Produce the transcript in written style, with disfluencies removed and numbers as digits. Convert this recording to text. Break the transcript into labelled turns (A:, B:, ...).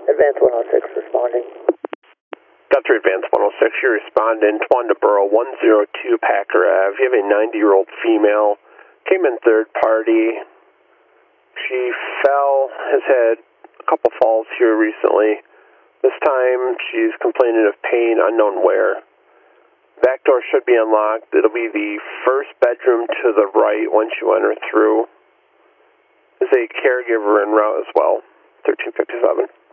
A: Advance 106 responding.
B: Got 3 Advance 106, you're responding, Twandaboro 102 Packer Ave. You have a 90-year-old female, came in third party. She fell, has had a couple falls here recently. This time she's complaining of pain, unknown where. Back door should be unlocked. It'll be the first bedroom to the right once you enter through. There's a caregiver en route as well, 1357.